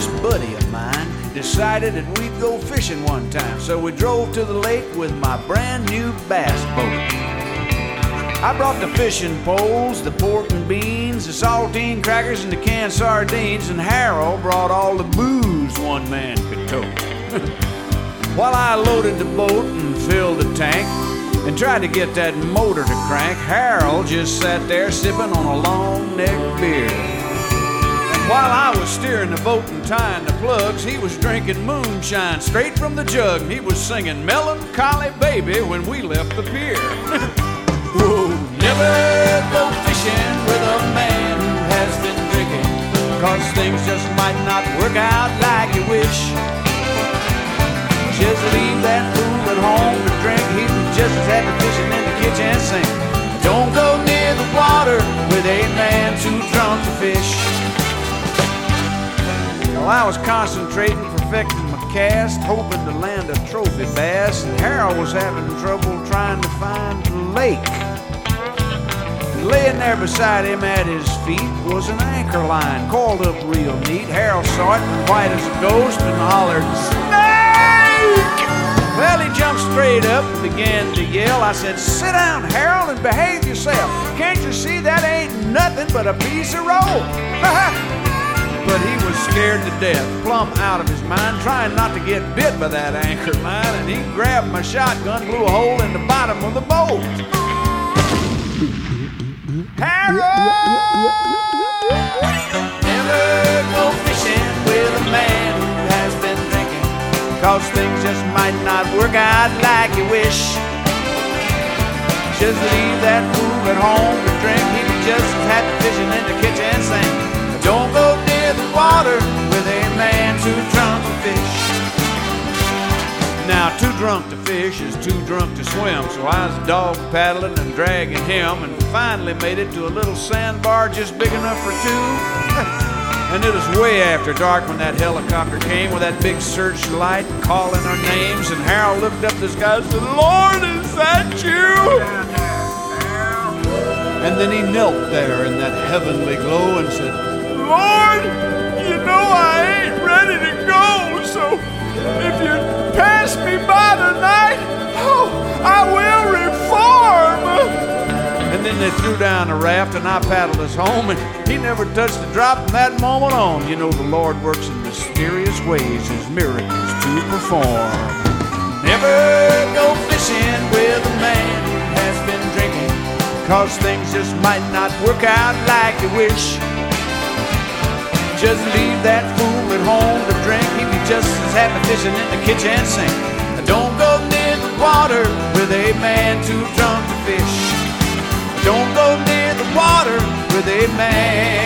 this buddy of mine decided that we'd go fishing one time. So we drove to the lake with my brand new bass boat. I brought the fishing poles, the pork and beans, the saltine crackers and the canned sardines, and Harold brought all the booze one man could tote. While I loaded the boat and filled the tank and tried to get that motor to crank, Harold just sat there sipping on a long neck beer. And while I was steering the boat and tying the plugs, he was drinking moonshine straight from the jug, and he was singing Melancholy Baby when we left the pier. Whoa, never go fishing with a man who has been drinking, 'cause things just might not work out like you wish. Just leave that fool at home to drink. He was just as happy fishing in the kitchen sink. Don't go near the water with a man too drunk to fish. Well, I was concentrating, perfecting my cast, hoping to land a trophy bass, and Harold was having trouble trying to find the lake. Laying there beside him at his feet was an anchor line coiled up real neat. Harold saw it, white as a ghost, and hollered, "Snake!" Well, he jumped straight up and began to yell. I said, "Sit down, Harold, and behave yourself. Can't you see that ain't nothing but a piece of rope?" But he was scared to death, plumb out of his mind, trying not to get bit by that anchor line, and he grabbed my shotgun, blew a hole in the bottom of the boat. Harold! Never go fishing with a man who has been drinking, 'cause things just might not work out like you wish. Just leave that fool at home to drink. He'd be just as happy fishing in the kitchen sink. Don't go near the water with a man too drunk to fish. Now, too drunk to fish is too drunk to swim, so I was dog paddling and dragging him, and finally made it to a little sandbar just big enough for two. And it was way after dark when that helicopter came with that big searchlight calling our names, and Harold looked up at the sky and said, "Lord, is that you?" And then he knelt there in that heavenly glow and said, "Lord, you know I ain't ready to go, so if you pass me by tonight, oh, I will reform." And then they threw down the raft and I paddled us home, and he never touched a drop from that moment on. You know the Lord works in mysterious ways, his miracles to perform. Never go fishing with a man who has been drinking, 'cause things just might not work out like you wish. Just leave that fool at home to drink. He'd be just as happy fishing in the kitchen sink. Don't go near the water with a man too drunk to fish. Don't go near the water with a man